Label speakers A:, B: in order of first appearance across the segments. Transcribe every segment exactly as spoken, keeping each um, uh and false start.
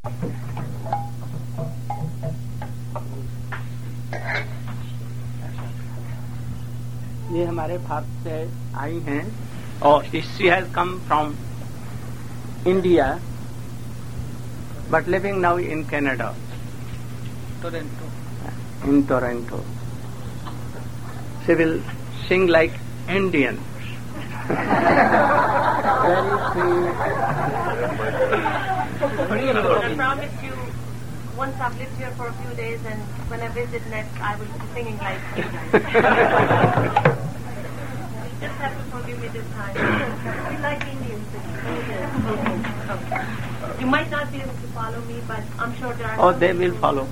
A: ये हमारे भारत से आई हैं और she has come from India but living now in Canada, Toronto, in Toronto. She will sing like Indian. Very sweet.
B: I promise you, once I've lived here for a few days, and when I visit next, I will be singing like Indian. Just have to forgive me this time. We like Indians. You might not be able to follow me, but I'm sure there are.
A: Oh, they will follow.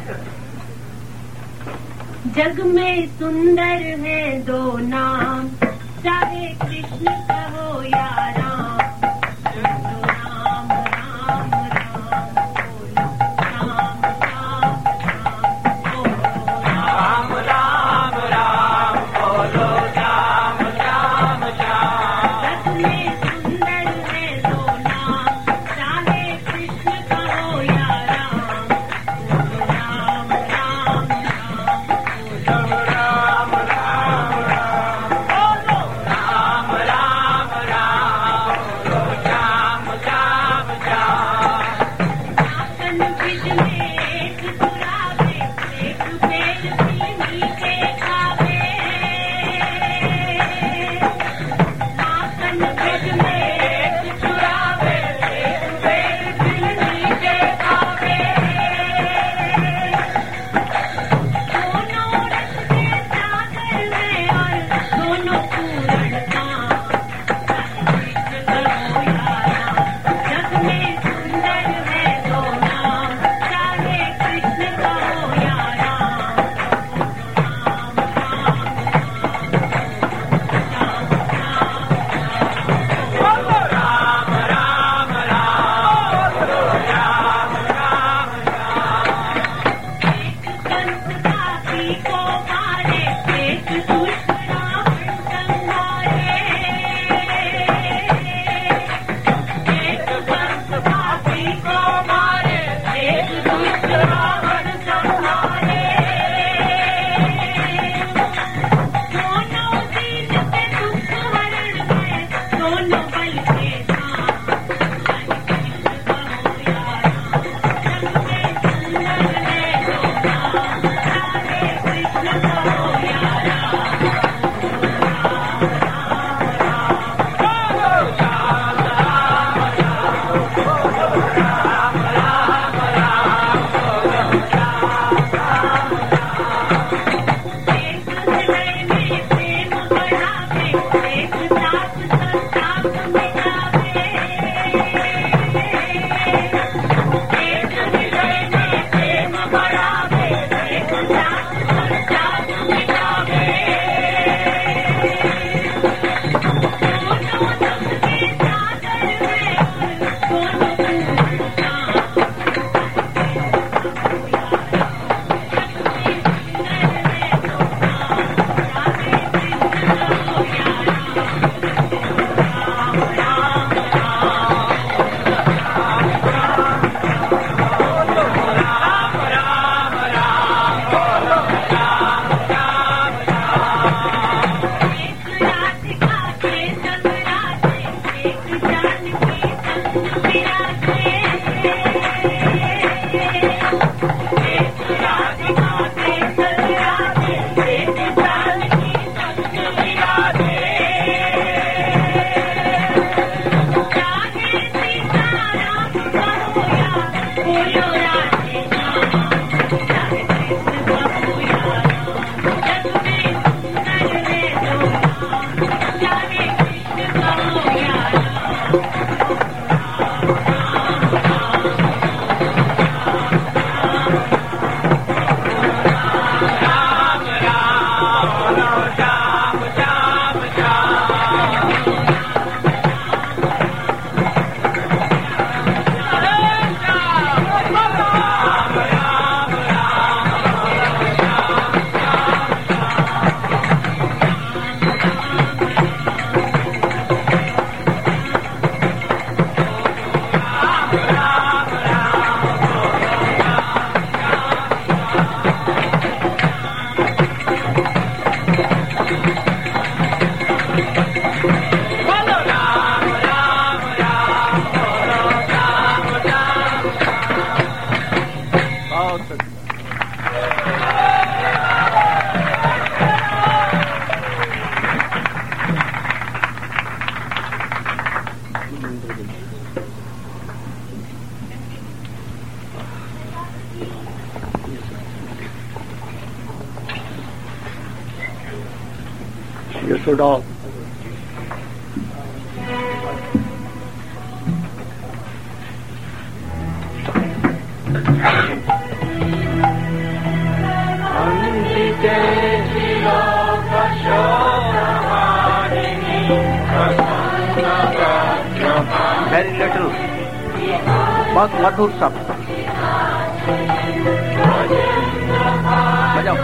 B: जग में सुंदर है दो नाम, चाहे कृष्ण कहो या राम. बोलो राम राम राम, बोलो राम राम राम, बोलो राम राम राम, बोलो राम राम राम. जग में सुंदर है दो नाम, चाहे कृष्ण कहो या राम. बोलो राम राम राम. राम राम राम, बोलो Ram Ram Ram,
A: You should all. Very little, बहुत मधुर शब्द बजाओ।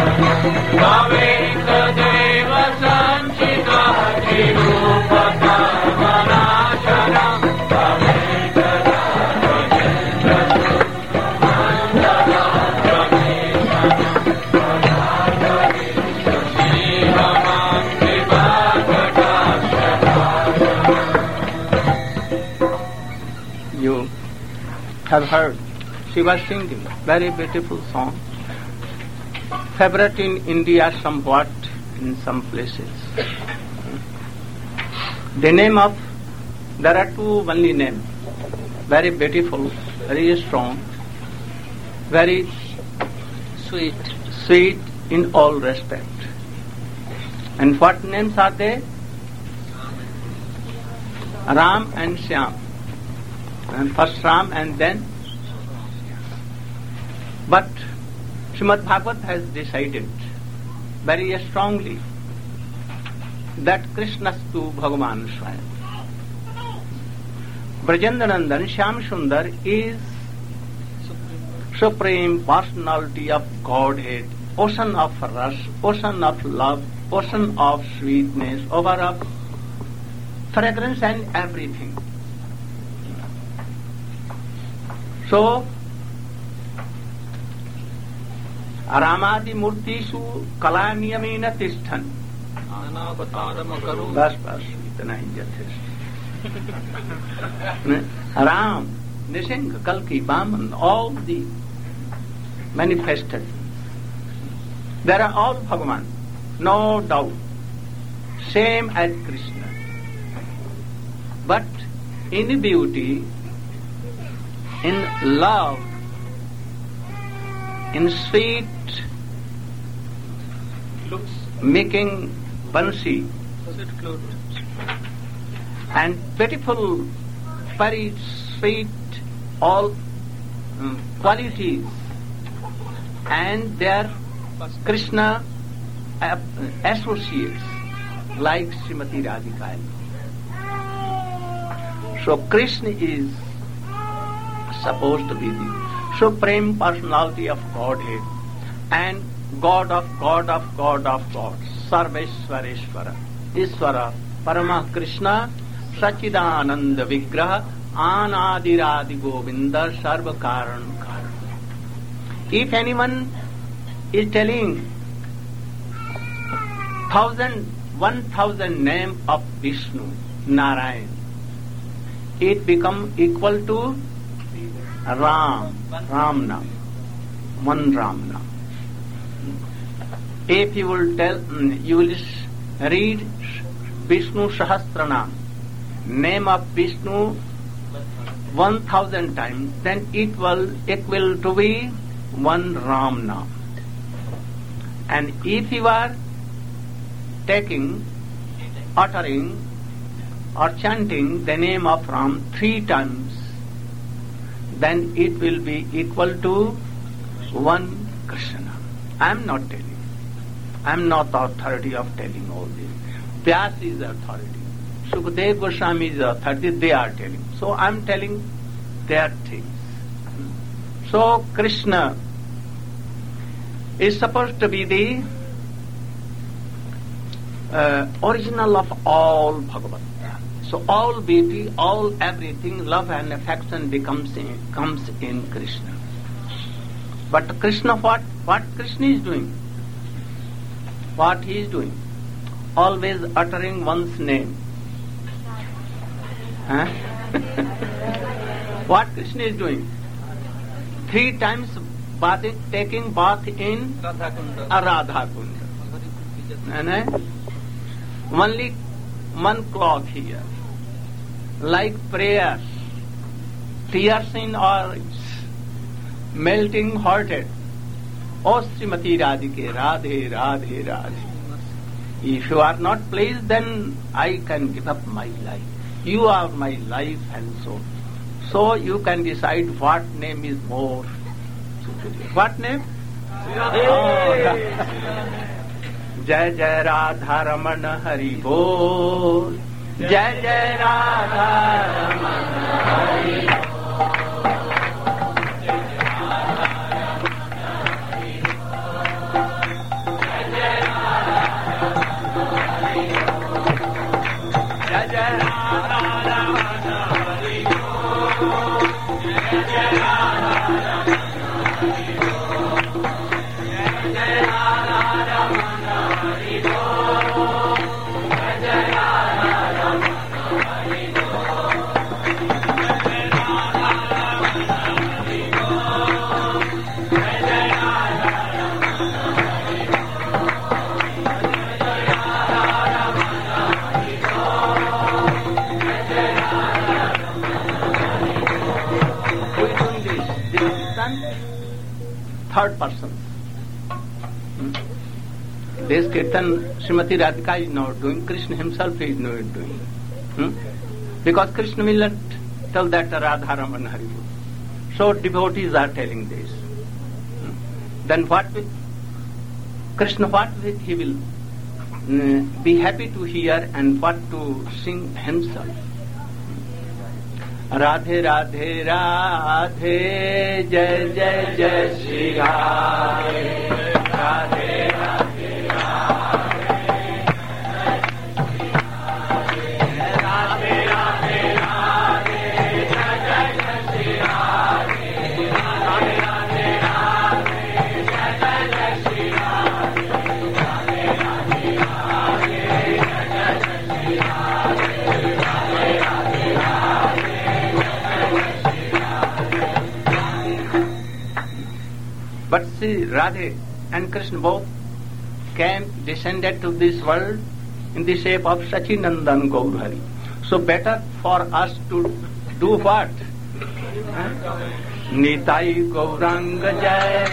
A: You have heard she was singing very beautiful song, favorite in India somewhat in some places. The name of, there are two only names, very beautiful, very strong, very sweet, sweet in all respect. And what names are they? Ram and Shyam. And first Ram and then. But Srimad Bhagavad has decided very strongly that Krishnastu Bhagavan Swayam. Brajendranandan Shyam Sundar is Supreme Personality of Godhead, ocean of ras, ocean of love, ocean of sweetness, over of fragrance and everything. So, Ramadi Murtishu Kalaniyamena Tishtan. बस बस इतना ही यथेष्ट. Ram, Nishinga, Kalki, Vaman, all the manifestations, they are all Bhagavan, no doubt, same as Krishna. But in beauty, in love, in sweet looks, making Bansi and beautiful, very sweet, all um, qualities, and their Krishna uh, associates like Srimati Radhika. So Krishna is supposed to be the Supreme Personality of Godhead and God of God of God of God, Sarveshwareshwara, Iswara, Parama Krishna, Sachidananda Vigraha, Anadiradi Govinda, Sarva Karan Karan. If anyone is telling thousand, one thousand name of Vishnu, Narayan, it become equal to Ram, Ram Nam, one Ram Nam. If you will tell, you will read Vishnu Sahasranam, name of Vishnu one thousand times, then it will equal to be one Ram Nam. And if you are taking, uttering or chanting the name of Ram three times, then it will be equal to one Krishna. I am not telling. I am not the authority of telling all this. Vyas is the authority. Sukadeva Goswami is the authority. They are telling. So I am telling their things. So Krishna is supposed to be the uh, original of all Bhagavad. So all beauty, all everything, love and affection becomes in, comes in Krishna. But Krishna, what? What Krishna is doing? What he is doing? Always uttering one's name. Huh? What Krishna is doing? Three times bathing, taking bath in Radha Kunda. And only one cloth here. Like prayers, tears in eyes, melting hearted. O Srimati Radhike, Radhe, Radhe, Radhe. If you are not pleased, then I can give up my life. You are my life and soul. So you can decide what name is more superior. What name? Jai Jai Radha Ramana Hari Bol. Jai Jai Radha Ramana Hari Bol. third person. Hmm? This kirtan Srimati Radhika is not doing, Krishna himself is not doing. Hmm? Because Krishna will not tell that to Radharaman Hari. So devotees are telling this. Hmm? Then what will Krishna, what will he will uh, be happy to hear and what to sing himself. Radhe Radhe Radhe Jai Jai Jai Shri Radhe Radhe Radhe Radhe Radhe Radhe Jai Jai Jai Shri Radhe Radhe Radhe Radhe Jai Jai Jai Shri Radhe Radhe Radhe Radhe Jai Jai Jai Shri Radhe Radhe Radhe Radhe. But see, Radhe and Krishna both came, descended to this world in the shape of Sachinandan Gaurhari. So better for us to do what? Nitai Gauranga Jai.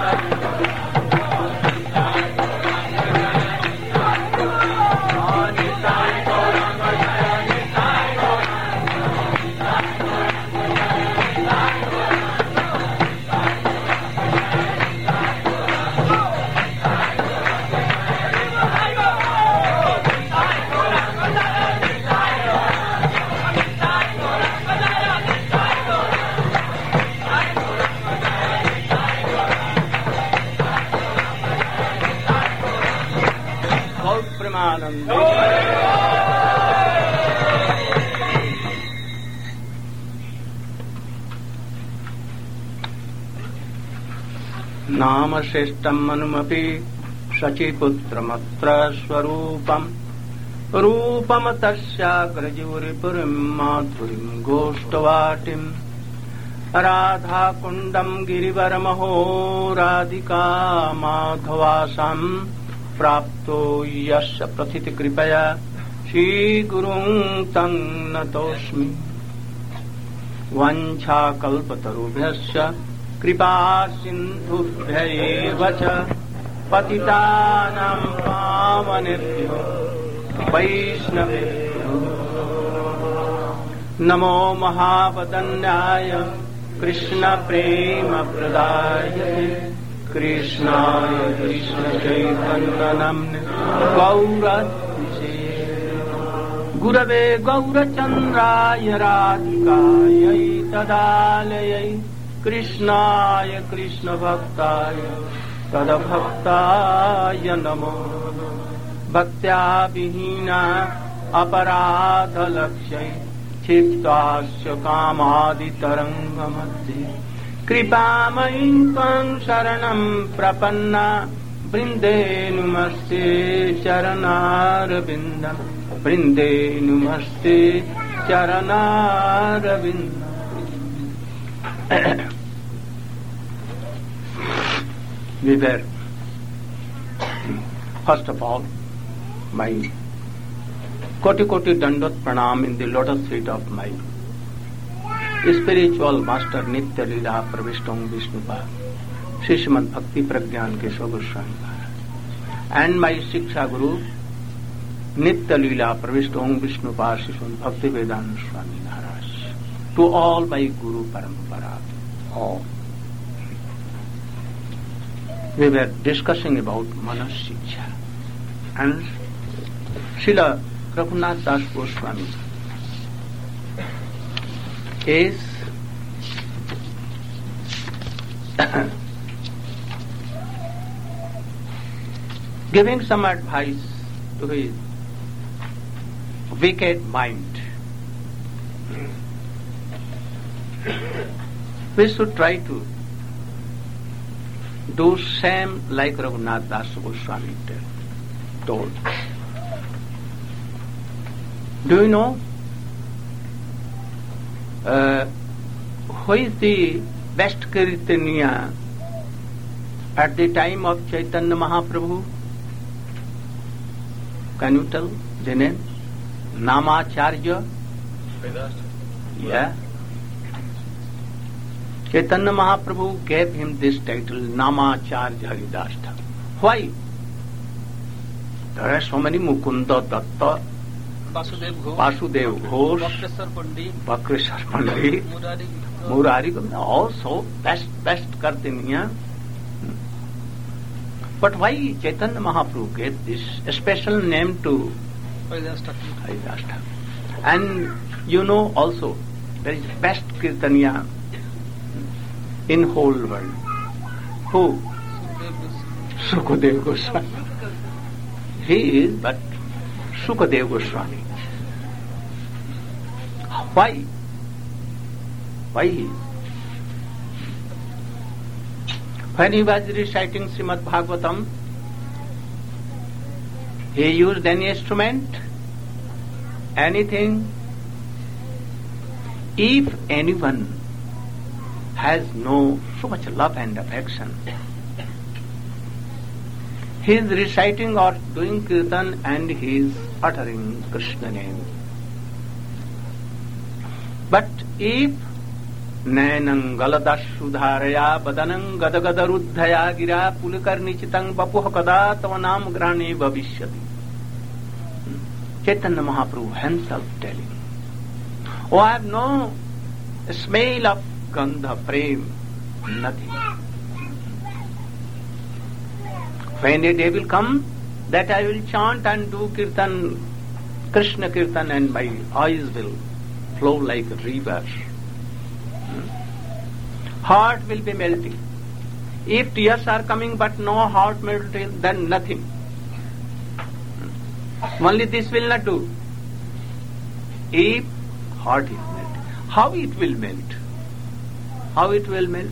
A: नाम श्रेष्ठम मनुमपि शचीपुत्रमत्र स्वरूपम रूपम तस्याग्रजूरिपुरीं माधुरीं गोष्ठवाटिं राधा कुंडम गिरिवरमहो राधिका माधवासं प्राप्तो यस्य प्रथित कृपया श्री गुरुं तं नतोऽस्मि वंशा कल्पतरुभ्यश्च कृपा सिन्धुभ्यैव च पतितानां पावनेभ्यो वैष्णवेभ्यो नमो महावदन्याय कृष्ण प्रेम प्रदायते कृष्णाय कृष्ण चैतन्य नाम्ने गौरतिसे गुरवे गौरचन्द्राय राधिकायै तदालयै कृष्णाय कृष्ण भक्ताय तदभक्ताय नमो भक्त्या विहीना अपराधलक्ष्यै क्षिप्तास्य कामादितरङ्गमध्ये कृपामयीं त्वां शरणं प्रपन्ना वृन्दे नुमस्ते चरणारविन्दं वृन्दे नुमस्ते चरणारविन्दम्. We were, first of all, my koti koti dandot pranam in the lotus feet of my spiritual master Nitya Leela Pravishtam Vishnupa, Srimad Bhakti Pragyan Keshav Goswami Maharaj, and my Shiksha Guru Nitya Leela Pravishtam Vishnupa Srimad Bhakti Vedanta Swami Maharaj, to all my Guru Parampara, all. We were discussing about Manas Shiksha, and Srila Raghunath Das Goswami is giving some advice to his wicked mind. We should try to do same like Raghunath Das Goswami told. Do you know uh, who is the best Kirtaniya at the time of Chaitanya Mahaprabhu? Can you tell the name? Namacharya?
C: Vedas.
A: Yeah. Chaitanya Mahaprabhu gave him this title, Namacharya Haridas Thakur. Why? There are so many Mukunda Datta,
C: Vasudev Ghosh,
A: Vasudev Ghosh,
C: Vakreshwar Pandit,
A: Vakreshwar Pandit,
C: Murari,
A: Murari Govind, also best, best Kartiniya. But why Chaitanya Mahaprabhu gave this special name to
C: Haridas Thakur.
A: Haridas Thakur? And you know also, there is best Kirtaniya in whole world. Who?
C: Sukhdev Goswami.
A: Sukadev Goswami. He is but Sukadev Goswami. Why? Why he is? When he was reciting Srimad Bhagavatam, he used any instrument, anything. If anyone has no so much love and affection, he is reciting or doing kirtan and he is uttering Krishna name. But if Nainam galadashudharaya badanam gadagadaruddhaya gira pulikarnichitang bapuha kada tavanam grane bhavishyati. Chaitanya Mahaprabhu himself telling, oh, I have no smell of gandha, prem, nothing. When a day will come that I will chant and do kirtan, Krishna kirtan, and my eyes will flow like a river. Heart will be melting. If tears are coming but no heart melting, then nothing. Only this will not do. If heart is melting, how it will melt? How it will melt?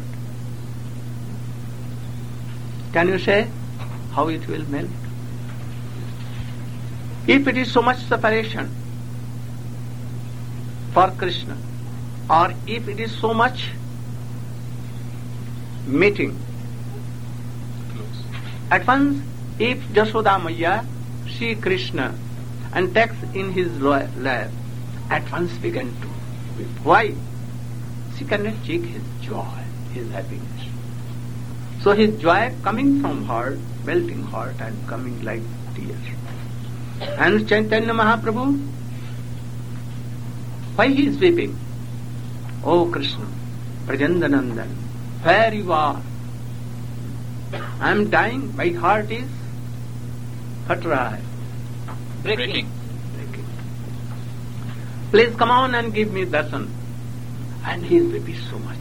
A: Can you say how it will melt? If it is so much separation for Krishna, or if it is so much meeting, at once if Jashoda Maya see Krishna and takes in his lap, at once began to weep. Why? She cannot check his joy, his happiness. So his joy coming from heart, melting heart and coming like tears. And Chaitanya Mahaprabhu, why he is weeping? Oh Krishna, Prajandanandan, where you are? I am dying, my heart is Patra,
C: Breaking.
A: breaking. Please come on and give me darshan. And he is weeping so much.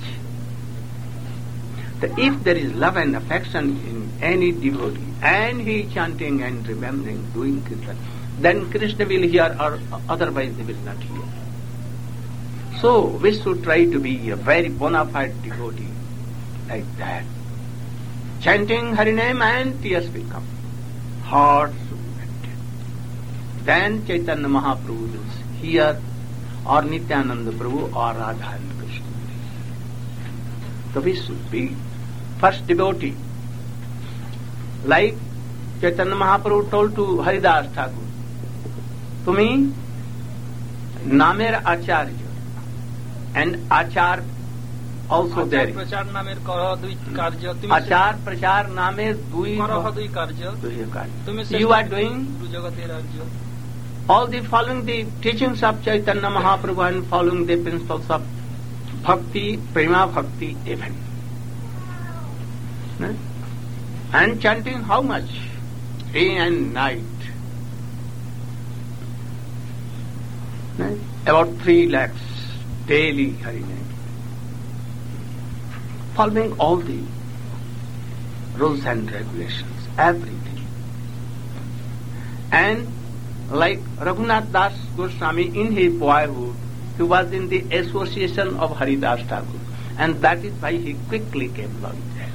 A: That if there is love and affection in any devotee, and he is chanting and remembering, doing kirtan, then Krishna will hear, or otherwise he will not hear. So we should try to be a very bona fide devotee like that. Chanting Hari name and tears will come. Heart should be melted. Then Chaitanya Mahaprabhu will hear, or Nityananda Prabhu, or Radha and Krishna. So we should be first devotee. Like Chaitanya Mahaprabhu told to Haridas Thakur, Tumi Namer Acharya, and Achar also there.
C: Prachar namer karaha dui karya.
A: Achar Prachar Namer Dui
C: Karaha dui karya.
A: Karya. You are doing all the following the teachings of Chaitanya Mahaprabhu and following the principles of Bhakti, Prema Bhakti even. And chanting how much? Day and night. About three lakhs daily Hari name. Following all the rules and regulations, everything. And like Raghunath Das Goswami in his boyhood, he was in the association of Haridas Thakur, and that is why he quickly came along there.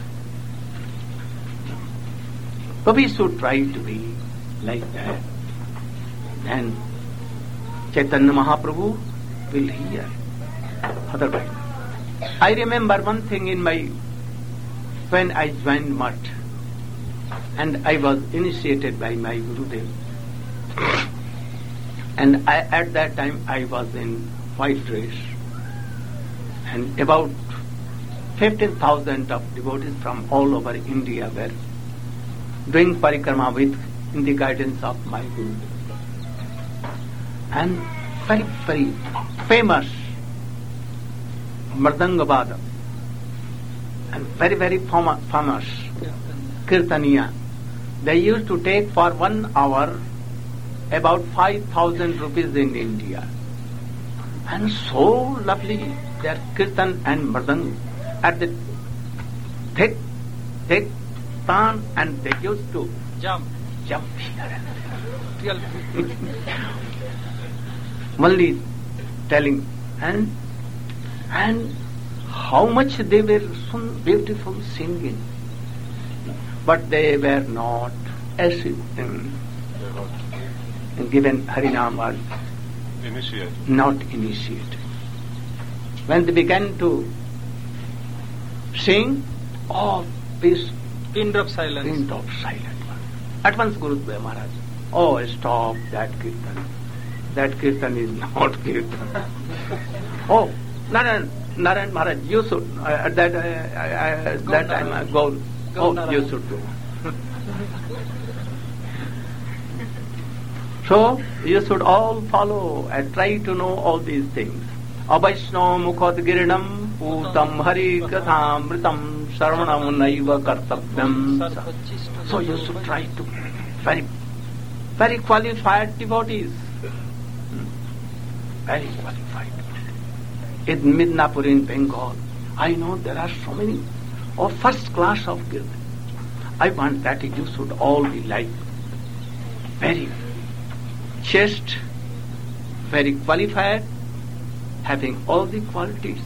A: So we should try to be like that. Then Chaitanya Mahaprabhu will hear. Otherwise, I remember one thing in my, when I joined Math, and I was initiated by my Gurudev. And I, at that time I was in white dress, and about fifteen thousand of devotees from all over India were doing parikrama with in the guidance of my Guru. And very, very famous Mardangavada and very, very fam- famous Kirtaniya. They used to take for one hour about five thousand rupees in India. And so lovely their Kirtan and Mardang at the thick, thick tan, and they used to
C: Jump.
A: jump here and
C: Real.
A: there. Only telling and and how much they were so beautiful singing, but they were not as um, given Harinam was
D: Initiate.
A: not initiated. When they began to sing, oh, peace,
C: Pin drop silence.
A: wind of silent one. At once Guru Maharaj, oh, stop that kirtan. That kirtan is not kirtan. Oh, Narayan, Narayan Maharaj, you should, uh, at that, uh, uh,
C: Go,
A: that time, uh, go,
C: Go,
A: oh,
C: Narayan.
A: you should go. So, you should all follow and try to know all these things. Avaishno mukhad girinam putam hari kathamritam sarvanam naiva kartavyam. So you should try to very, very qualified devotees. Very qualified. In Midnapur in Bengal, I know there are so many of first class of kirtan. I want that you should all be like very chaste, very qualified, having all the qualities.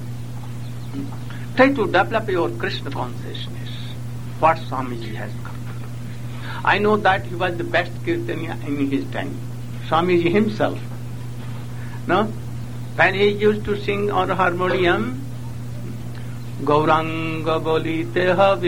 A: Try to develop your Krishna consciousness, what Swamiji has come to do. I know that he was the best Kirtaniya in his time, Swamiji himself. No? When he used to sing on harmonium, Gauranga bolite have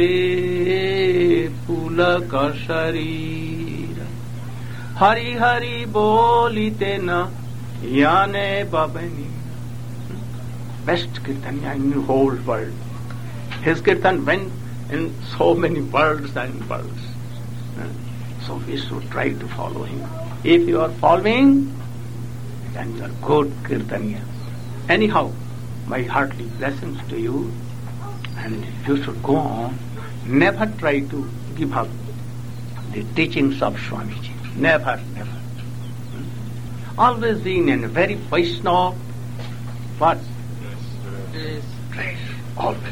A: pulaka sharira, Hari Hari bolite na yane babani. Best Kirtaniya in the whole world. His Kirtan went in so many worlds and worlds. So we should try to follow him. If you are following, then you are good Kirtaniya. Anyhow, my heartily blessings to you, and you should go on. Never try to give up the teachings of Swamiji. Never, never. Always being in a very Vaishnava, what?
C: Yes.
A: Dress. Always.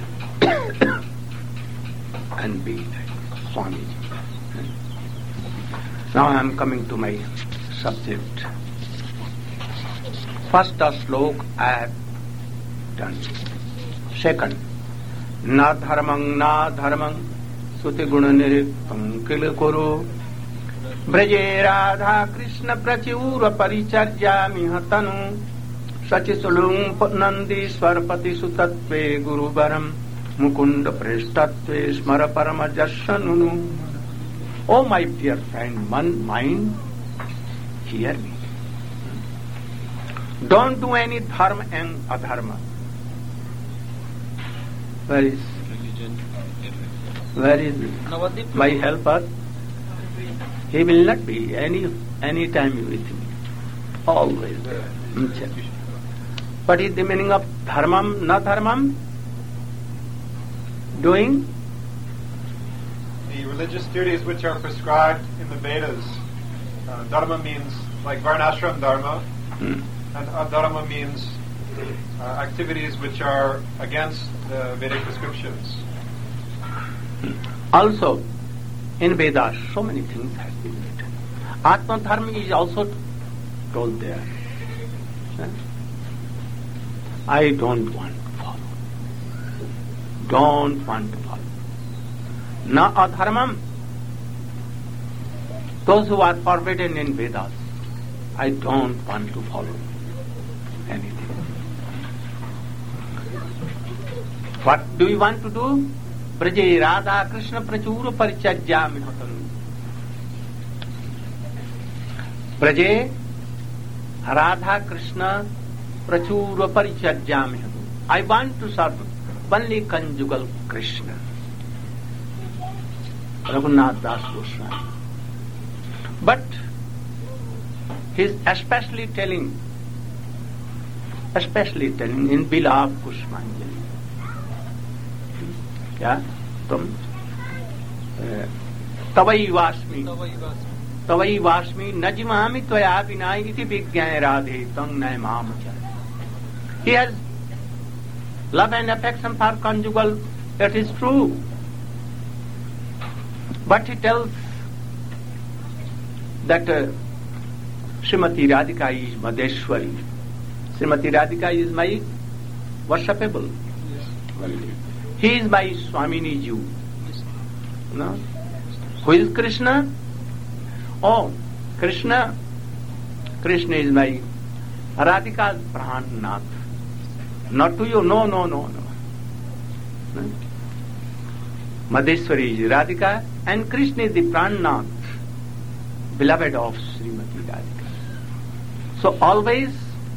A: And be like Swamiji. Now I am coming to my subject. First slok I have done. Second, na dharmang na dharmang suti guna niripam kil kuru braje radha krishna prachura paricharjami hatanu sachi sulung nandi swarpati sutatve guru varam mukunda prestatve smara parama jashanunu. Oh my dear friend, one mind, hear me. Don't do any dharma and adharma. Where is, where is
C: Navadip.
A: my helper? He will not be any any time with me. Always there. What is the meaning of dharmam, na dharmam? Doing?
D: The religious duties which are prescribed in the Vedas. Uh, dharma means like varnashram dharma,
A: Hmm.
D: and adharma means uh, activities which are against the Vedic prescriptions.
A: Also, in Vedas, so many things have been written. Atma Dharma is also told there. Huh? I don't want to follow. Don't want to follow. Na adharmam. Those who are forbidden in Vedas, I don't want to follow anything. What do you want to do? Braje Radha Krishna Prachura Parichajyami Hatanu. Braje Radha Krishna Prachura Parichajyami Hatanu. I want to serve only conjugal Krishna. Raghunath Das Goswami. But he is especially telling, especially telling in Bilab Pushpanjali. क्या तुम तवई वास्मी तवई वास्मी न जिमामि त्वया विना इति विज्ञाय राधे तं न माम च. He has love and affection for conjugal, that is true. But he tells that uh, Srimati Radhika is Madheshwari. Srimati Radhika is my worshipable. Yes. He is my Swamini Jew. Yes. No? Who is Krishna? Oh, Krishna. Krishna is my Radhika's Prannath. Not to you, no, no, no, no. no? Madheshwari is Radhika and Krishna is the Prannath, beloved of Srimati Radhika. So always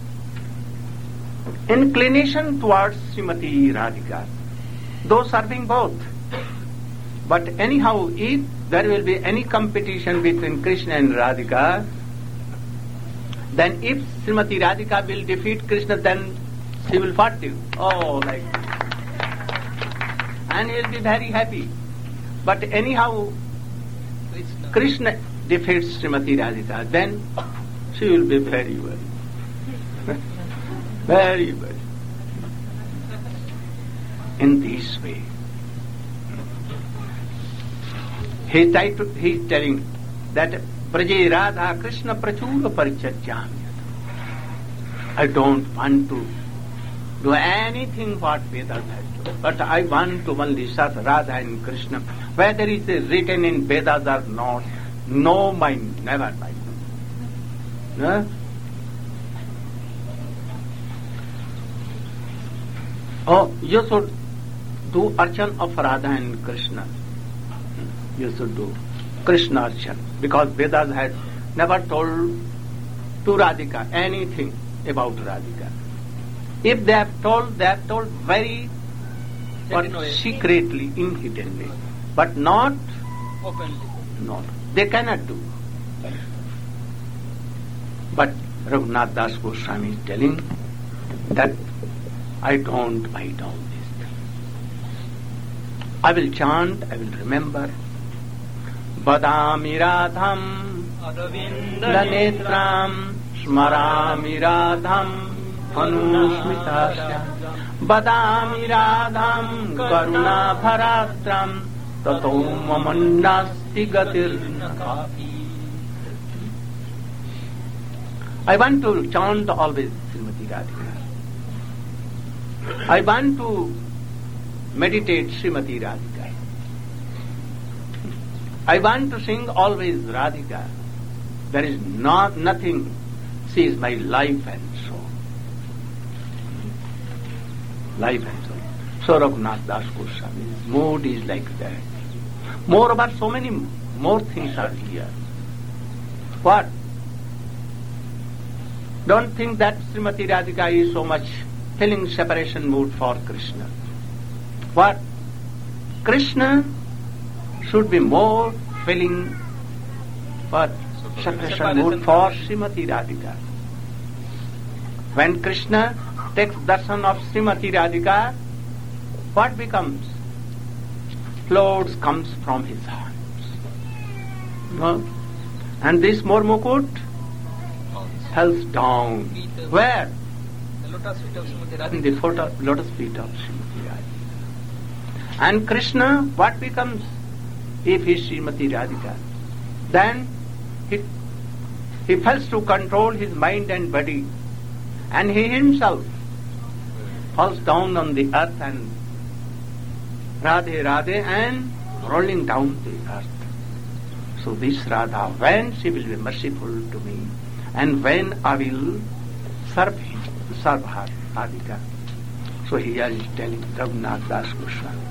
A: inclination towards Srimati Radhika, though serving both. But anyhow, if there will be any competition between Krishna and Radhika, then if Srimati Radhika will defeat Krishna, then she will forgive. Oh, like and he will be very happy. But anyhow, Krishna, Krishna defeats Srimati Radhika, then she will be very well. very well. In this way. He is telling that Praje Radha Krishna Prachura Parichachami. I don't want to do anything what Vedas has to, but I want to only serve Radha and Krishna. Whether it is written in Vedas or not, no mind, never mind. No? Oh, you should do archan of Radha and Krishna. You should do Krishna archan, because Vedas has never told to Radhika anything about Radhika. If they have told, they have told very but secretly, in hidden way, but not
C: openly.
A: Not. They cannot do. But Raghunath Das Goswami is telling that I don't bite all this. I will chant, I will remember. Badami Radham Lanetram Smarami Radham Anusmitasya Badami Radham Karuna Bharatram Tato Mamannasti Gatir. I want to chant always Srimati Radhika. I want to meditate Srimati Radhika. I want to sing always Radhika. There is not nothing. She is my life and soul. Life and soul. So Raghunath Das Goswami's mood is like that. Moreover, so many more things are here. What? Don't think that Srimati Radhika is so much feeling separation mood for Krishna. What? Krishna should be more feeling what? Separation mood for Srimati Radhika. When Krishna takes darshan of Srimati Radhika, what becomes? Clouds comes from his hands. No? And this more mukut falls down. Where?
C: The lotus feet of Srimati Radhika.
A: In the photo, lotus feet of Srimati Radhika. And Krishna, what becomes if he is Srimati Radhika? Then he, he fails to control his mind and body, and he himself falls down on the earth and Radhe Radhe and rolling down the earth. So this Radha, when she will be merciful to me, and when I will serve him, serve her, Radhika. So here is telling Raghunath Das Goswami.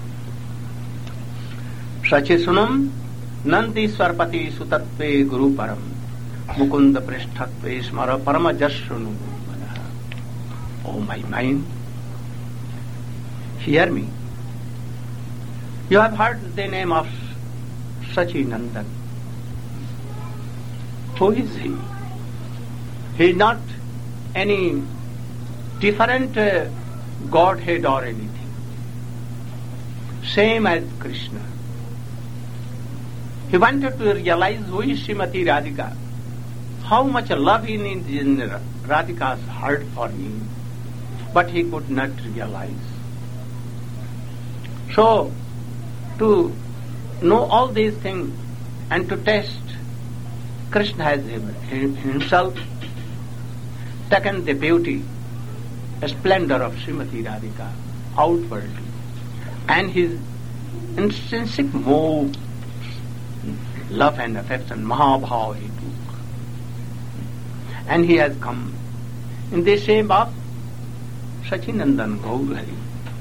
A: Sache sunam nanti swarpati sutatve guru param mukunda prishtatve smara parama jashrunu. Oh my mind, Hear me. You have heard the name of Sachinandan. Who is he? He is not any different uh, Godhead or anything. Same as Krishna. He wanted to realize who is Srimati Radhika, how much love is in Radhika's heart for him, but he could not realize. So, to know all these things and to test, Krishna has himself taken the beauty, the splendor of Srimati Radhika outwardly, and his intrinsic move, love and affection, Mahabhav he took. And he has come in the shape of Sachinandan Gaurhari.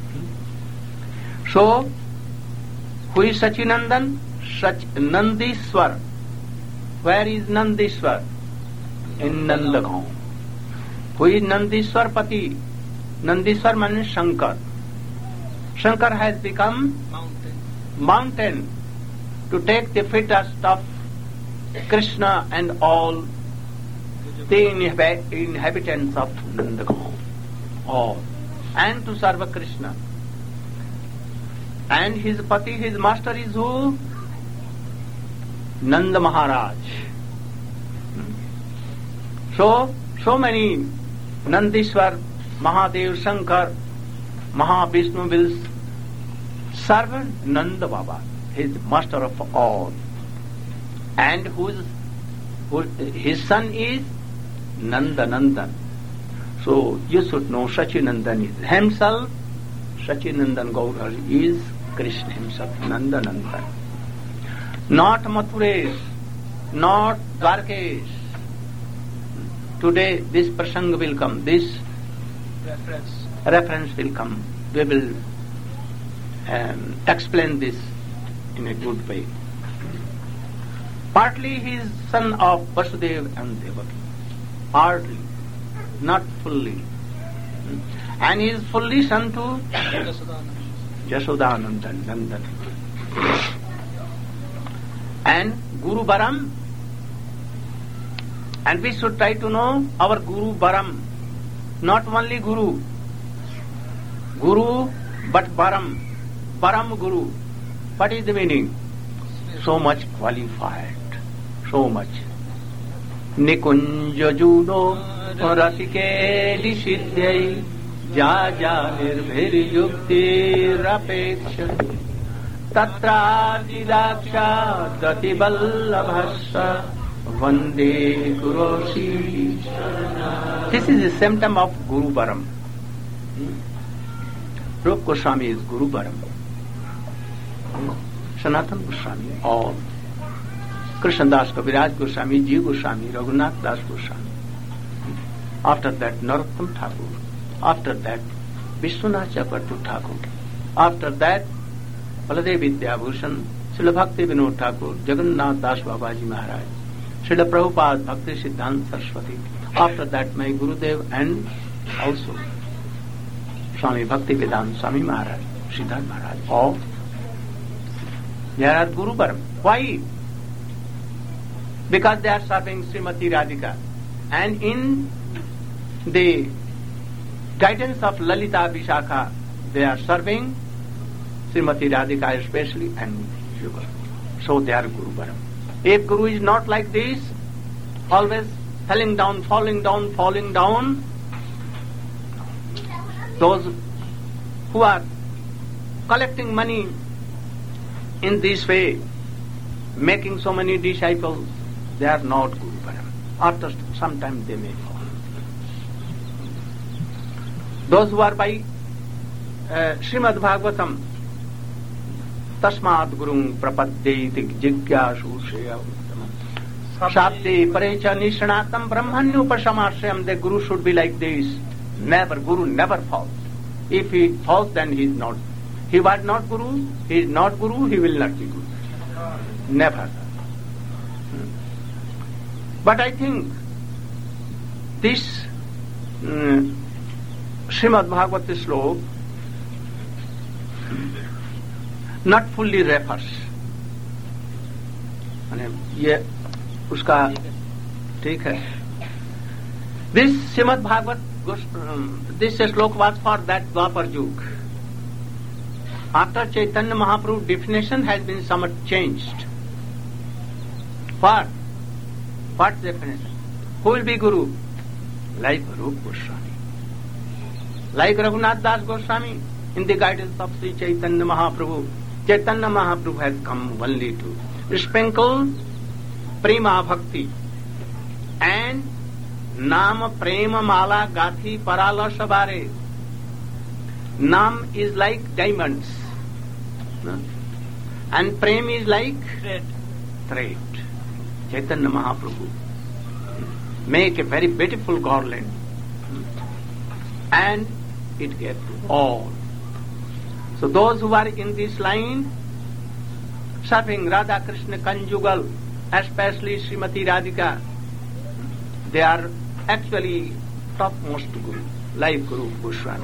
A: So, who is Sachinandan? Sach Nandiswar. Where is Nandiswar? In Nandagaon. Who is Nandiswar Pati? Nandiswar means Shankar. Shankar has become
C: Mountain.
A: mountain to take the fittest of Krishna and all the inhab- inhabitants of Nandagaon. All. And to serve Krishna. And his pati, his master is who? Nanda Maharaj. So, so many Nandishwar, Mahadev, Shankar, Mahavishnu will serve Nanda Baba, his master of all. And whose, who, his son is Nanda Nandan. So, you should know Sachinandan is himself. Sachinandan Gaurhari is Krishna himself, Nanda Nandan. Not Mathuresh, not Dwarkesh. Today this prasanga will come, this
C: Reference.
A: reference will come. We will um, explain this in a good way. Partly he is son of Vasudeva and Devaki. Partly, not fully. And he is fully son to
C: Yasodhananda.
A: Yashodanandan, Nandan. And Guru Baram. And we should try to know our Guru Baram. Not only Guru. Guru, but Baram. Baram Guru. What is the meaning? So much qualified. So much. Nikunja juno ratike lishidhyai jaja nirbhir yukti rapeksha tatra didaksha dati vallabhasya vande guroshi. This is a symptom of Guru Baram. Rupa Goswami is Guru Baram. Sanatana Goswami, all. Krishnadas Kaviraj Goswami, Ji Goswami, Raghunath Das Goswami. After that, Narottam Thakur. After that, Vishwanath Chakravarti Thakur. After that, Baladev Vidyabhushan, Srila Bhakti Vinod Thakur, Jagannath Das Babaji Maharaj, Srila Prabhupada Bhakti Siddhanta Saraswati. After that, my Gurudev and also Swami Bhakti Vedanta Swami Maharaj, Siddhanta Maharaj. All. There are Guru Baram. Why? Because they are serving Srimati Radhika. And in the guidance of Lalita Vishakha, they are serving Srimati Radhika especially and Yugal. So they are Guru Baram. If Guru is not like this, always falling down, falling down, falling down, those who are collecting money in this way, making so many disciples, they are not Guru Baram. After some time they may fall. Those who are by uh, Srimad Bhagavatam, Tasmad Gurung Prapadyeti Jigyashu Shreya Uttamam Shapte Parecha Nishanatam Brahmanyupashamashrayam. The Guru should be like this. Never, Guru never falls. If he falls, then he is not. He was not Guru, he is not Guru, he will not be Guru. Never. But I think this um, Srimad Bhagavata slok not fully refers. ये उसका ठीक है. This Srimad Bhagavad, this slok was for that Dwapar Yug. After Chaitanya Mahaprabhu, definition has been somewhat changed. What? What definition? Who will be Guru? Like Rupa Goswami. Like Raghunath Das Goswami, in the guidance of Sri Chaitanya Mahaprabhu. Chaitanya Mahaprabhu has come only to sprinkle prema bhakti and Nam prema mala gathi parala sabare. Nam is like diamonds, no? And prem is like
C: Thread.
A: thread. Chaitanya Mahaprabhu make a very beautiful garland and it gave to all. So those who are in this line serving Radha Krishna conjugal, especially Srimati Radhika, they are actually topmost Guru, like Guru Goswami.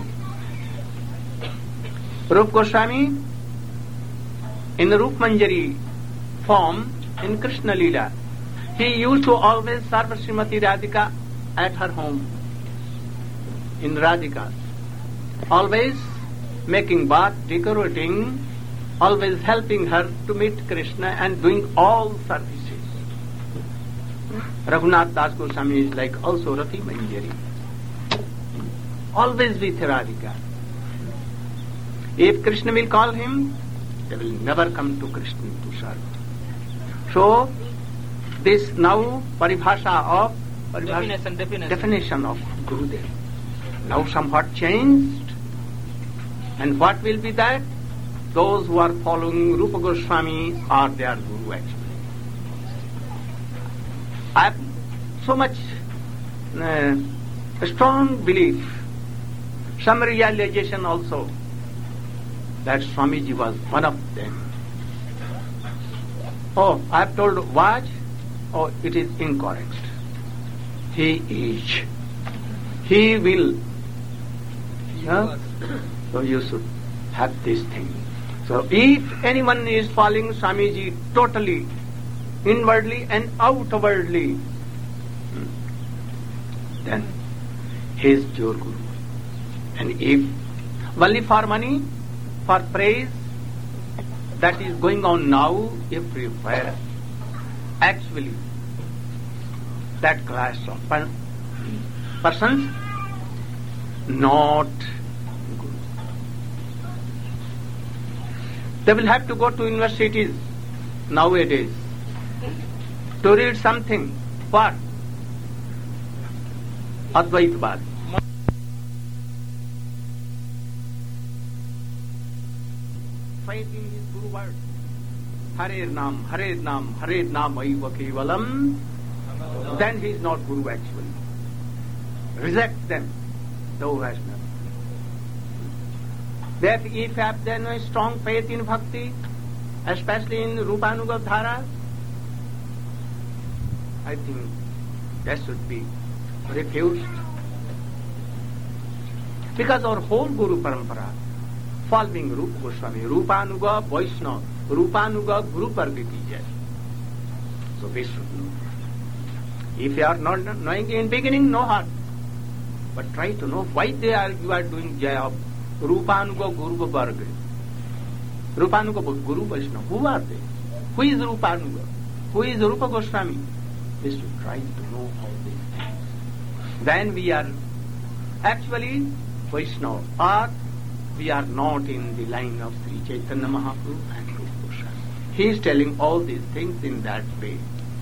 A: Rupa Goswami in the Rup Manjari form in Krishna Leela, he used to always serve Srimati Radhika at her home in Radhika, always making bath, decorating, always helping her to meet Krishna and doing all services. Raghunath Das Goswami is like also Rati Manjari, always with Radhika. If Krishna will call him, they will never come to Krishna to serve. So, this now paribhasha of paribhasha,
C: Definition, definition.
A: definition of Gurudev now somewhat changed. And what will be that? Those who are following Rupa Goswami are their Guru actually. I have so much uh, strong belief, some realization also, that Swamiji was one of them. Oh, I have told Vaj, oh, it is incorrect. He is. He will. Huh? So you should have this thing. So if anyone is following Swamiji totally, inwardly and outwardly, then he is your Guru. And if only for money, for praise, that is going on now everywhere, actually that class of per- persons not Guru. They will have to go to universities nowadays to read something. What? Advaitavad. Faith in his Guru word. Hare Nam, Hare Nam, Hare Nam Aiva Kevalam. Then he is not Guru actually. Reject them, thou hast none. That if you have then a strong faith in bhakti, especially in Rupanuga Dhara, I think that should be refused. Because our whole Guru Parampara, following Rupa Goswami, Rupanuga Vaishnava, Rupanuga Guru Parviti Jai. So we should know. If you are not knowing in beginning, no harm. But try to know why they are you are doing Jai of Rupanuga Guru Varga. Rupanuga Guru Vaishnava. Who are they? Who is Rupanuga? Who is Rupa Goswami? We should try to know all these things. Then we are actually Vaishnava, or we are not in the line of Sri Chaitanya Mahaprabhu and Rupa Goswami. He is telling all these things in that way.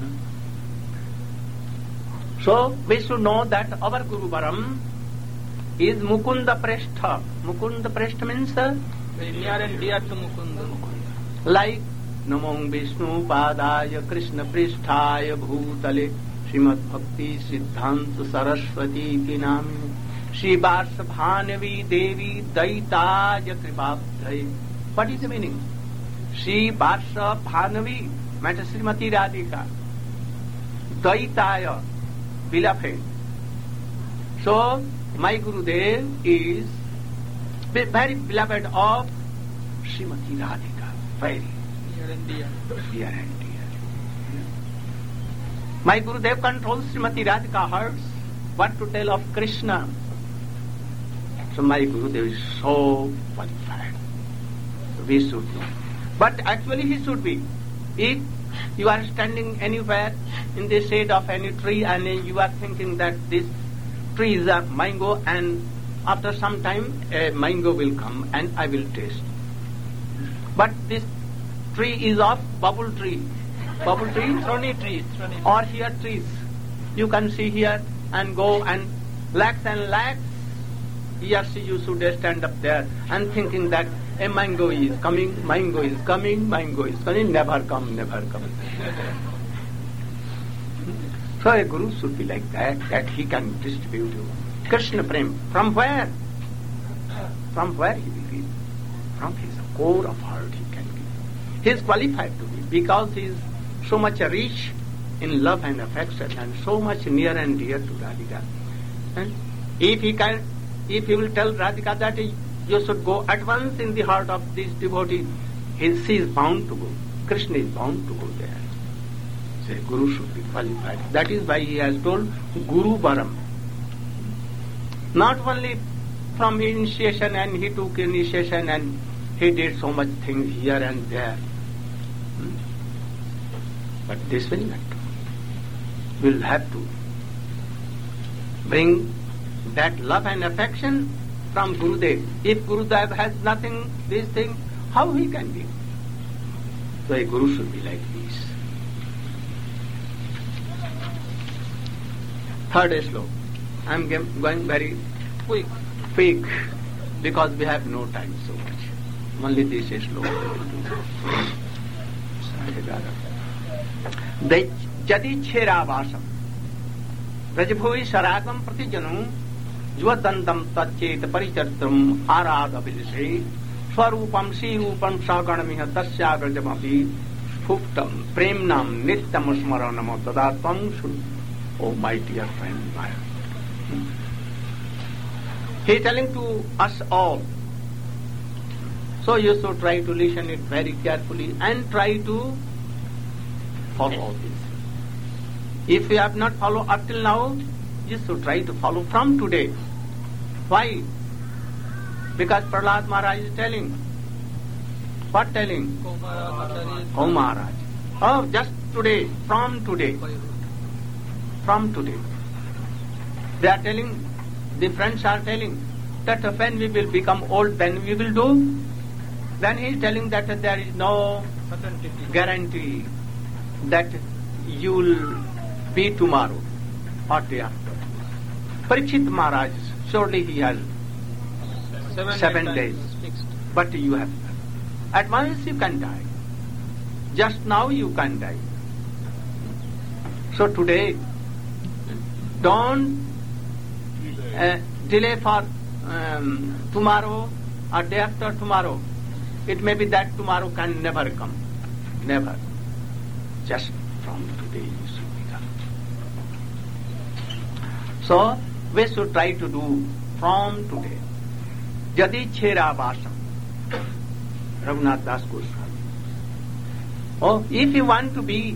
A: So we should know that our Guru Varam is Mukunda Prestha. Mukunda Prestha means uh,
C: Very near and dear to Mukunda.
A: like Namong Vishnu Padaya Krishna Pristhaya Bhutale Srimad Bhakti Siddhanta Saraswati Pinami Shri Varsa Bhanavi Devi Daitaya Kripabdhaya. What is the meaning? Shri Varsa Bhanavi meant Srimati Radhika. Daitaya, beloved. So, my Gurudev is very beloved of Srimati Radhika, very
C: Here and dear.
A: dear and dear. My Gurudev controls Srimati Radhika hearts. What to tell of Krishna? So my Gurudev is so qualified. We should know. But actually he should be. If you are standing anywhere in the shade of any tree and you are thinking that this tree is a mango, and after some time a mango will come and I will taste. But this tree is of bubble tree. Bubble tree?
C: Throny tree. Throny.
A: Or here trees. You can see here and go and lakhs and lakhs. Yes, you should stand up there and thinking that a mango is coming, mango is coming, mango is coming, never come, never come. So a guru should be like that, that he can distribute you. Krishna Prem. From where? From where he will give? From his core of heart he can give. He is qualified to give because he is so much rich in love and affection and so much near and dear to Radhika. And if he can, if he will tell Radhika that he, you should go at once in the heart of this devotee, he, she is bound to go. Krishna is bound to go there. So Guru should be qualified. That is why he has told Guru Varam. Not only from initiation, and he took initiation and he did so much things here and there. Hmm? But this will not do. We'll have to bring that love and affection from Gurudev. If Gurudev has nothing, these things, how he can give? So a Guru should be like this. Third sloka. I am going very
C: Quick.
A: quick because we have no time so much. Only this sloka we will do. Jadi Chherabasam Brajabhuvi Saragam Pratijanu Jvadantam Tachet Parichartram Arada Vilise Swarupam Sirupam Saganamiha Tasyagrajamapi Phuktam Premnam Nityam Smaranam Tadatam Sun. Oh my dear friend, my he is telling to us all. So you should try to listen it very carefully and try to follow this. If you have not followed up till now, you should try to follow from today. Why? Because Prahlad Maharaj is telling. What telling? Oh Maharaj. Oh, just today, from today. From today. They are telling, the friends are telling, that when we will become old, then we will do. Then he is telling that there is no guarantee that you will be tomorrow or day after. Parikshit Maharaj, surely he has
C: Seven,
A: seven
C: days.
A: days.
C: Fixed.
A: But you have none. At once you can die. Just now you can die. So today, don't uh, delay for um, tomorrow or day after tomorrow. It may be that tomorrow can never come. Never. Just from today you should become. So, we should try to do from today. Jadi Chherabasam. Raghunath Das Goswami. Oh, if you want to be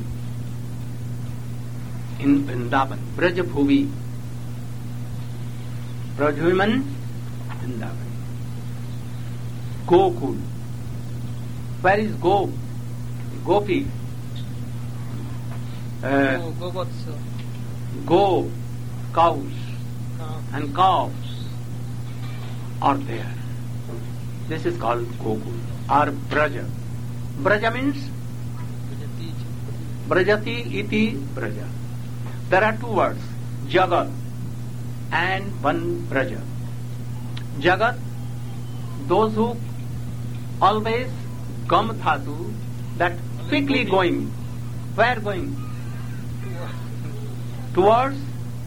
A: in Vrindavan, Brajabhuvi, Brajhuman, Vrindavan, Gokul. Where is Go? Gopi. Uh,
C: Oh, go what's uh,
A: Go, cows
C: uh,
A: and calves are there. This is called Gokul or Braja. Braja means Brajati iti Braja. There are two words, Jagat and one Braja. Jagat, those who always gam dhatu, that quickly going. Where going? Towards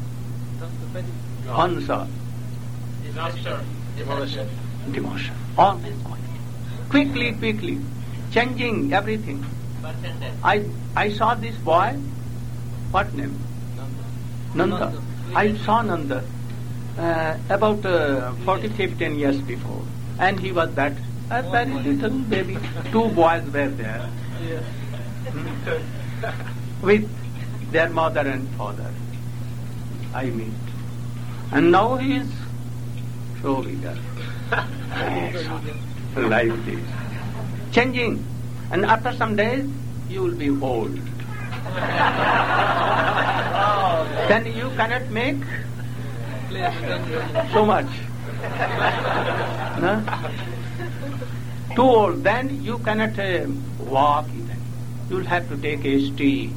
A: Hansa.
C: disaster, demolition.
A: Demotion. Always going. Quickly, quickly. Changing everything. I I saw this boy. What name? Nanda. I saw Nanda uh, about uh, forty, fifteen years before. And he was that A very little baby. Two boys were there
C: Yes.
A: with their mother and father. I meet. And now he is so bigger. Like this. Changing. And after some days, you will be old. Then you cannot make
C: Please don't.
A: so much. No? Too old, then you cannot uh, walk even. You will have to take a stick.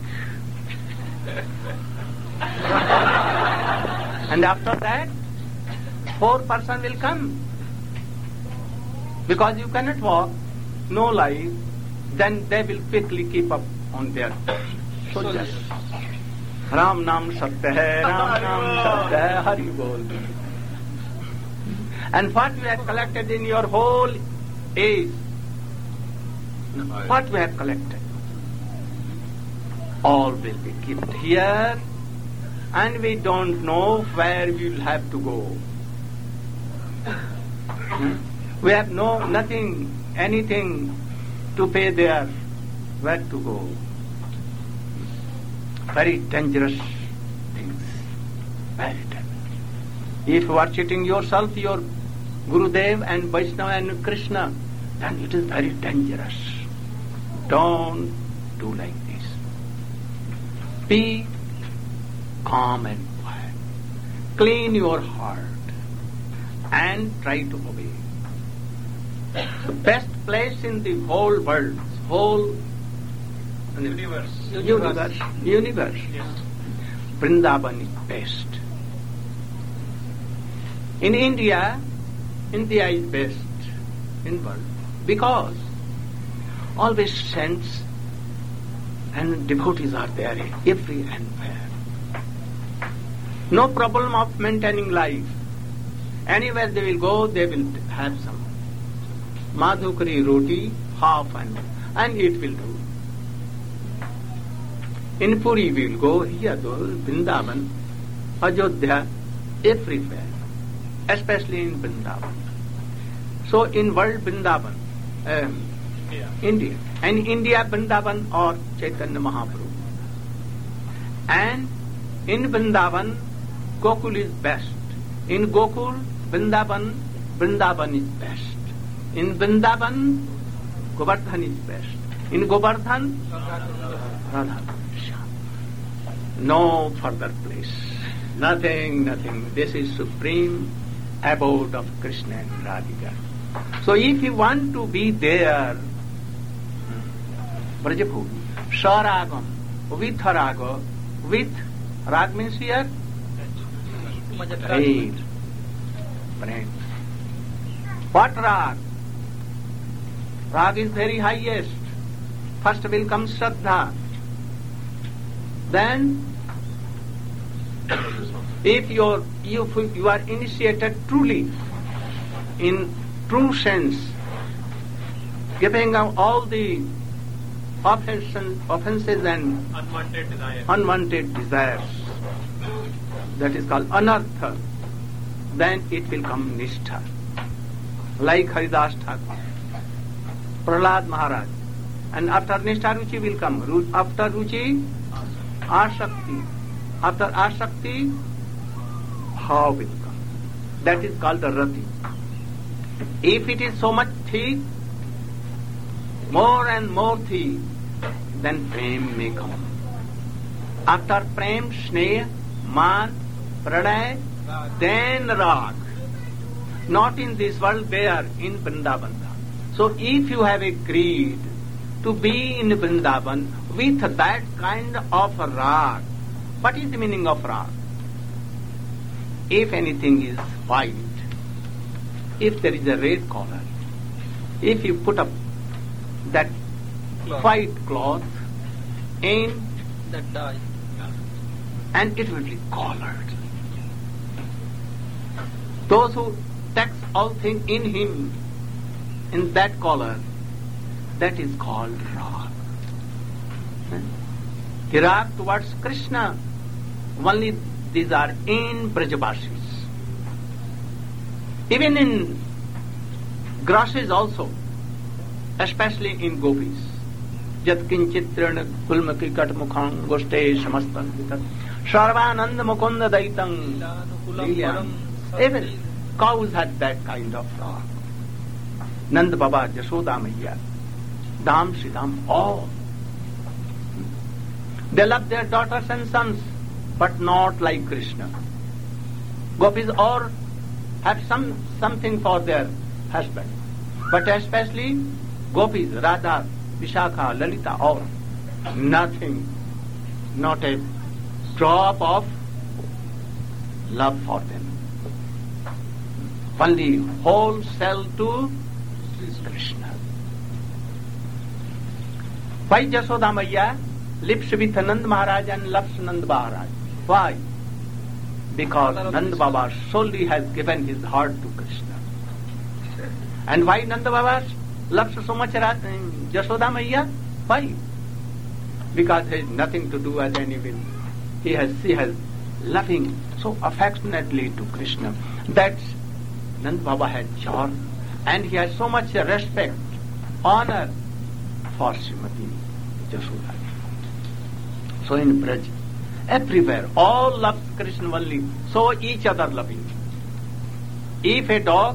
A: And after that, four person will come. Because you cannot walk, no life, then they will quickly keep up on their soldiers. Ram Nam Satya hai, Ram Nam Satya hai, Hari Bol. And what we have collected in your whole age, what we have collected, all will be kept here, and we don't know where we will have to go. Hmm? We have no nothing, anything to pay there, where to go. Very dangerous things. Very dangerous. If you are cheating yourself, your Gurudev and Vaishnava and Krishna, then it is very dangerous. Don't do like this. Be calm and quiet. Clean your heart and try to obey. The best place in the whole world, whole
D: Universe.
A: universe, universe,
D: Yes.
A: Vrindavan is best. In India, India is best in world because always saints and devotees are there every and where. No problem of maintaining life. Anywhere they will go, they will have some madhukari roti, half and and it will do. In Puri we will go, here though, Vrindavan, Ajodhya, everywhere, especially in Vrindavan. So in world Vrindavan, um,
D: Yeah.
A: India, and India Vrindavan or Chaitanya Mahaprabhu. And in Vrindavan, Gokul is best. In Gokul, Vrindavan, Vrindavan is best. In Vrindavan, Govardhan is best. In Govardhan, Radha. No further place. Nothing, nothing. This is supreme abode of Krishna and Radhika. So if you want to be there, Brajapur, Saragam, with Raga, with Rag means here, Praise. Praise. What Rag? Rag is very highest. First will come Shraddha. Then, if you're, you, you are initiated truly, in true sense, giving up all the offenses, offenses and
D: Unwanted desire.
A: unwanted desires, that is called anartha, then it will come nishtha. Like Haridas Thakur, Prahlad Maharaj. And after nishtha ruchi will come. Ru- After ruchi, asakti. After asakti, bhav will come. That is called the rati. If it is so much thick, more and more thick, then prem may come. After prem, sneh, man, pranay, then rag. Not in this world, there in Vrindavan. So if you have agreed to be in Vrindavan with that kind of rag, what is the meaning of rag? If anything is white, if there is a red color, if you put up that
C: Cloth.
A: white cloth in,
C: That dye.
A: and it will be colored. Those who tax all things in him in that color, that is called rag. The rag towards Krishna, only these are in Brajavasis. Even in grasses also, especially in gopis. Jat kinchit trirna kulma kikat mukhang goste samastan vitat Sarvanand mukunda daitang Lilyam. Even cows had that kind of frock. Nand Baba, Jashoda Maiya, Dam Sridham, all. They love their daughters and sons, but not like Krishna. Gopis all have some something for their husband, but especially Gopis, Radha, Vishakha, Lalita, all nothing, not a drop of love for them. Only wholesale to Krishna. Why Jashoda Maiya lives with Nand Maharaj and loves Nand Maharaj? Why? Because Nand Baba solely has given his heart to Krishna. And why Nand Baba loves so much Jashoda Maiya? Why? Because he has nothing to do with anyone. He has, he has loving so affectionately to Krishna that Nand Baba had charm, and he has so much respect, honor for Srimati Jashoda. So in Braj, everywhere, all love Krishna only, so each other loving. If a dog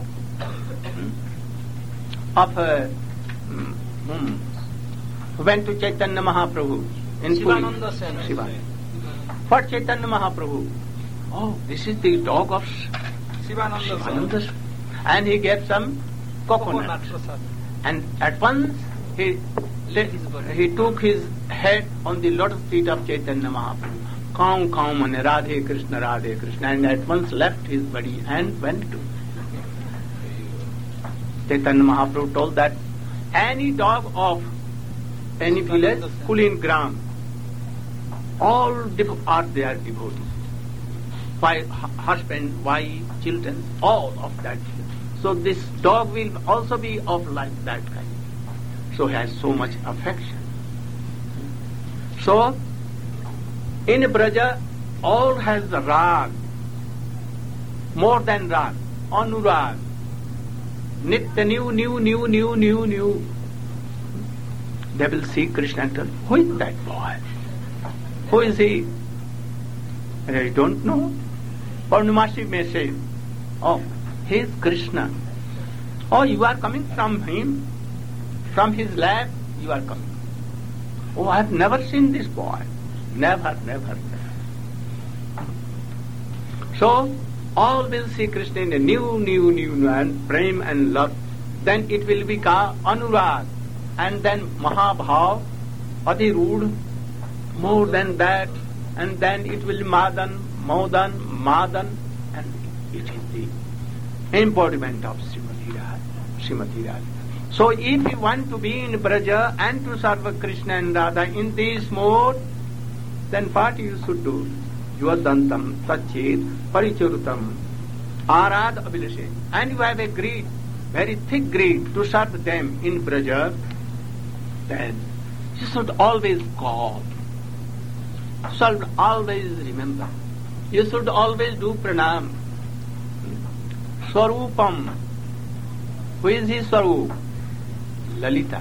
A: of a, hmm, went to Chaitanya Mahaprabhu in
C: Shivananda
A: Puri,
C: Sen.
A: Shiva. For Chaitanya Mahaprabhu, oh, this is the dog of
C: Shivananda
A: Shivananda, and he gave some coconut.
C: Prasad.
A: And at once he he took his head on the lotus feet of Chaitanya Mahaprabhu. Kaum kaum mane Radhe Krishna Radhe Krishna, and at once left his body and went to Chaitanya Mahaprabhu told that any dog of any village, Kulin Gram, all devo- are their devotees. Wife, husband, wife, children, all of that. So this dog will also be of like that kind. So he has so much affection. So in Braja, all has the rag, more than rag, anurag, nitya, new, new, new, new, new, new. They will see Krishna and tell, who is that boy? Who is he? And I don't know. Purnamasi may say, oh, he is Krishna. Oh, you are coming from him? From his lap, you are coming. Oh, I have never seen this boy. Never, never, never. So, all will see Krishna in a new, new, new, and prem and love. Then it will become anurag. And then Mahabhav, Adhirud, more than that, and then it will be Madan, Modan, Madan, and it is the embodiment of Srimati Radha. Srimati Radha. So if you want to be in Braja and to serve Krishna and Radha in this mode, then what you should do? Yuvadantam, Tachet, Paricharutam, Arad Abhilashe. And you have a greed, very thick greed to serve them in Braja, then you should always call. Should always remember. You should always do pranam. Swarupam. Who is his Swarup? Lalita.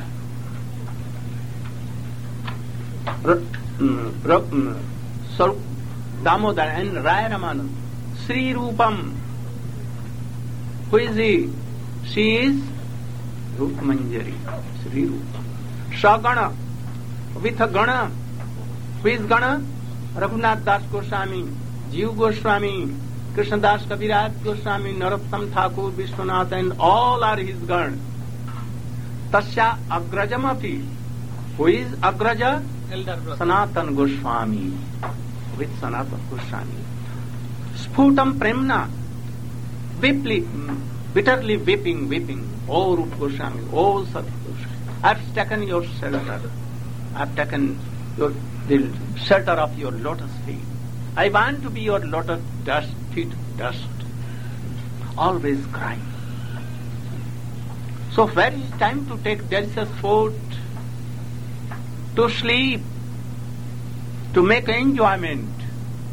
A: Swarup, Damodar and Raya Ramanand. Sri Rupam. Who is he? She is Rup Manjari. Sri Rupam. Sagana. With a Gana. Who is Gana? Raghunath Das Goswami, Jiv Goswami, Krishnadas Kaviraj Goswami, Narottam Thakur, Vishwanath, and all are his Gan. Tasya Agrajamapi. Who is Agraja?
C: Elder brother.
A: Sanatan Goswami. With Sanatan Goswami. Sputam Premna. Vipli, bitterly weeping, weeping. Oh Rup Goswami, oh Sat Goswami. I have taken your shelter. I have taken your the shelter of your lotus feet. I want to be your lotus dust, feet dust. Always crying. So where is time to take delicious food, to sleep, to make enjoyment?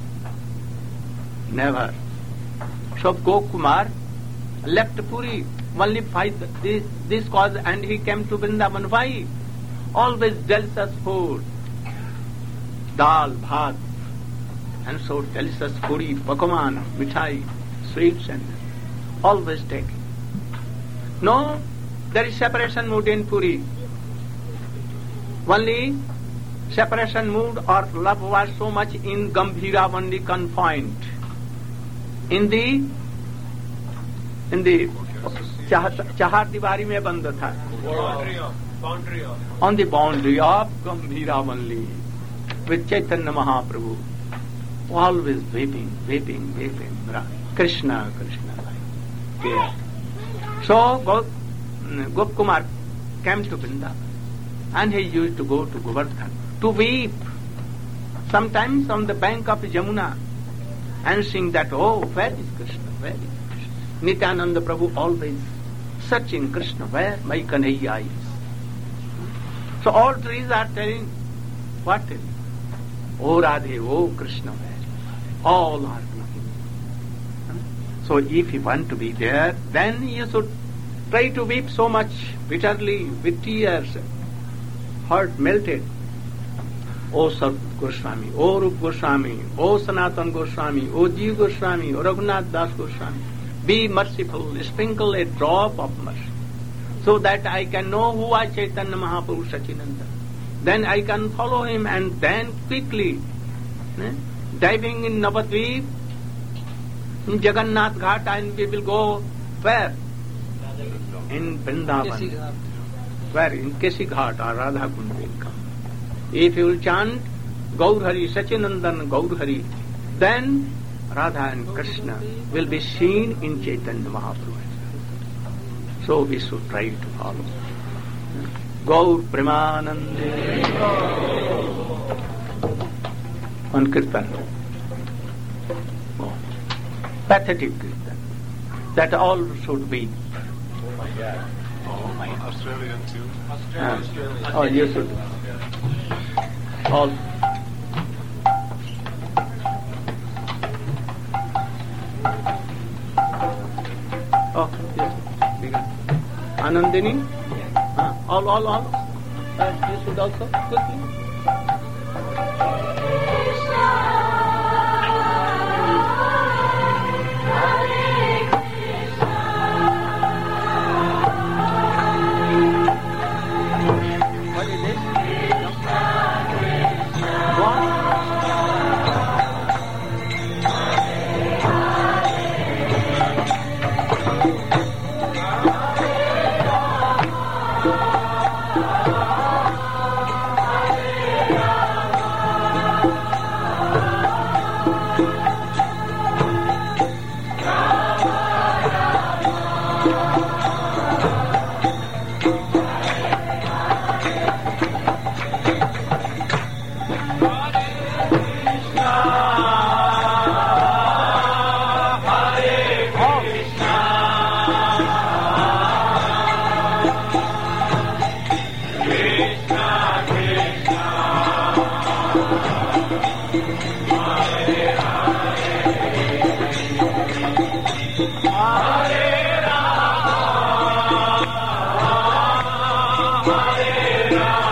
A: Never. So Gokumar left Puri only fight this, this cause and he came to Vrindavan. Why? Always delicious food. Dal, bhat, and so delicious puri, pakaman, mithai, sweets and always taking. No, there is separation mood in Puri. Only separation mood or love was so much in Gambhira only confined. In the in the Chahar Diwari mein band tha.
D: Boundary of, boundary of.
A: On the boundary of Gambhira only, with Chaitanya Mahaprabhu, always weeping, weeping, weeping. Krishna, Krishna, like there. So Gop Kumar came to Vrindavan and he used to go to Govardhan to weep. Sometimes on the bank of Jamuna and sing that, oh, where is Krishna, where is Krishna? Nityananda Prabhu always searching Krishna, where my Kanhaiya is. So all trees are telling, what telling? Oh Radhe, oh Krishna, where? All are looking. So if you want to be there, then you should try to weep so much bitterly with tears, heart melted. O Sat Goswami, O Rup Goswami, O Sanatan Goswami, O Jeev Goswami, O Raghunath Das Goswami, be merciful, sprinkle a drop of mercy, so that I can know who was Chaitanya Mahaprabhu Sachinanda. Then I can follow him and then quickly, eh, diving in Navadvip, in Jagannath Ghat, and we will go where? In Vrindavan. Where? In Kesi Ghat or Radha Kund will come. If you will chant Gaur Hari, Sachinandan Gaur Hari, then Radha and Krishna will be seen in Chaitanya Mahaprabhu. So we should try to follow. Gaur Premanande. On Kirtan. Oh. Pathetic Kirtan. That all should be.
D: Oh my God.
A: Oh my God.
D: Australian too.
A: Ah. Oh, you should. All. Oh, yes. Anandini? Ah, all, all, all. Uh, you should also quickly. What is this? What?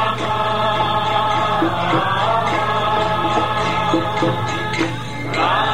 A: Ram